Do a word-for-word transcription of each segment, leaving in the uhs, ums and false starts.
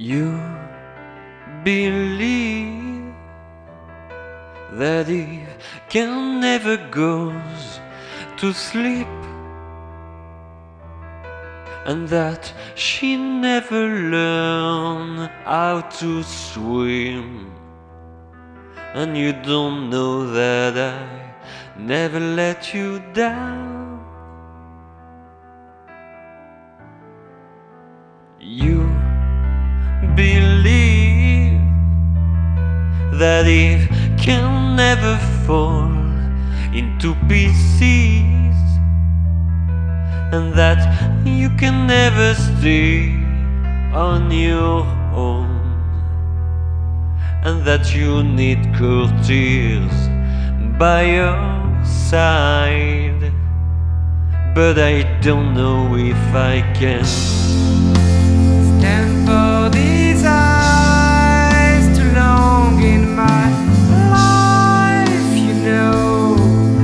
You believe that Eve can never goes to sleep, and that she never learned how to swim. And you don't know that I never let you down. You believe that Eve can never fall into pieces, and that you can never stay on your own, and that you need courtiers by your side. But I don't know if I can stand for these eyes too long in my life, you know.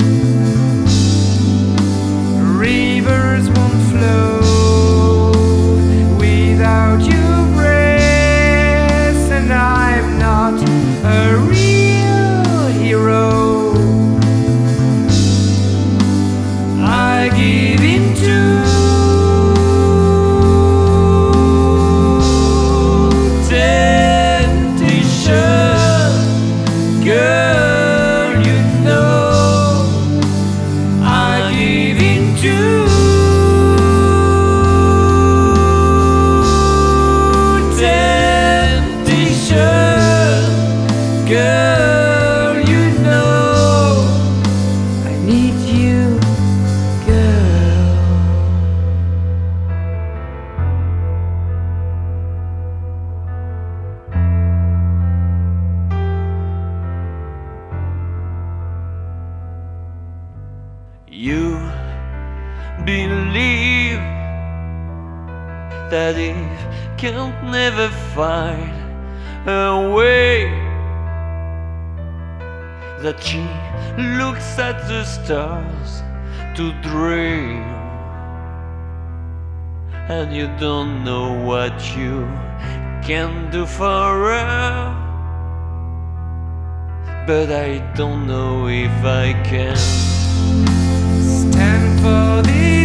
Rivers won't flow without your grace, and I'm not a real hero. I give in to girl, you know I need you, girl. You believe that Eve can't never find her way, that she looks at the stars to dream, and you don't know what you can do for her. But I don't know if I can stand for the